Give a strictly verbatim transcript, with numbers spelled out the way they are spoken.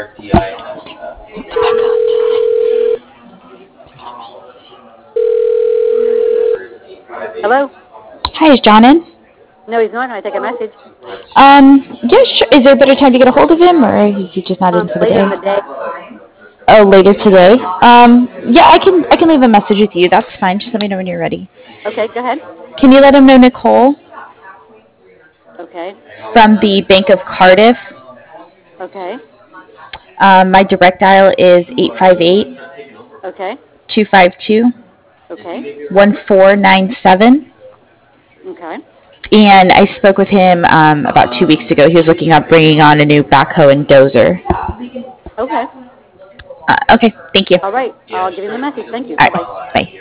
Hello? Hi, is John in? No, he's not. Can I take a message? Um, yeah, sure. Is there a better time to get a hold of him, or is he just not in Um, for the later day? in the day. Oh, later today. Um, yeah, I can I can leave a message with you. That's fine. Just let me know when you're ready. Okay, go ahead. Can you let him know Nicole Okay, from the Bank of Cardiff? okay, Um, my direct dial is eight five eight, okay, two five two, okay, one four nine seven. okay, And I spoke with him um, about two weeks ago. He was looking at bringing on a new backhoe and dozer. okay. Uh, okay, thank you. All right, I'll give him the message. Thank you. All Bye-bye. right, bye.